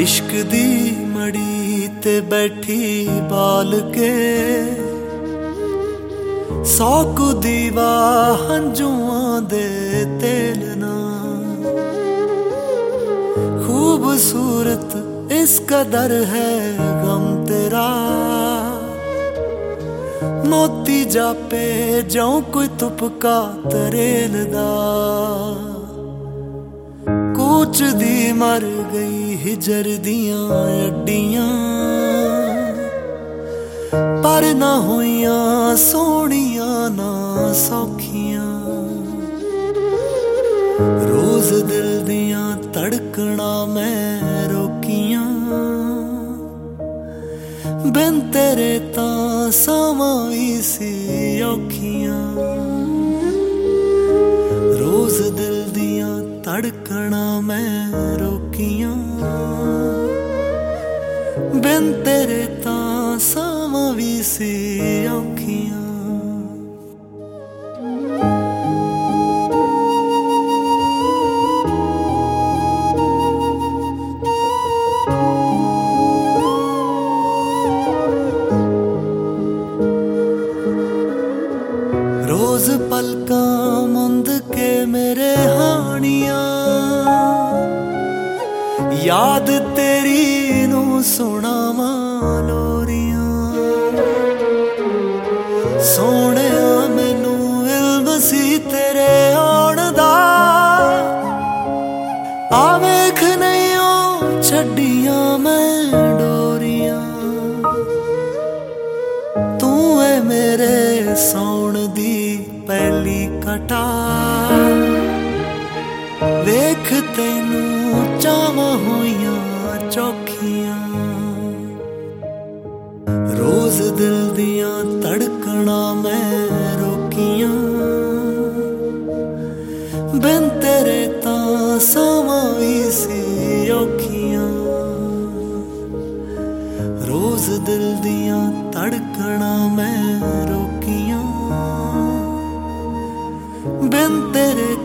इश्क दी मड़ी ते बैठी बाल के सौ कु दीवा हंजुआं दे तेल ना। खूबसूरत इस कदर है गम तेरा, मोती जापे जौ कोई तुपका तरेल दा। कूच दी मर गई हिजर दियां अड्डियां, पर ना होइयां सोहणियां ना सौखियां। रोज दिल दियां धड़कना मैं रोकियां, बिन तेरे तां सावां भी सी औखियां। रोज दिल दियां धड़कना मैं रोकियां, बिन तेरे तां सावां भी सी औखियां। रोज पलकां मुंद के मेरे हानियां, याद तेरी नू सुनावां लोरियां। सोहणिया मैनू इल्म सी तेरे आउण दा, आ वेख नहीं ओ छड्डियां मैं डोरियां। तू है मेरे सौण दी पहली कटार, वेख तैनू चावां होइयां चौखियां। रोज दिल दियां धड़कना मैं रोकियां, बिन तेरे तां सावां भी सी औखियां। रोज दिल दियां धड़कना मैं रोकियां, बिन तेरे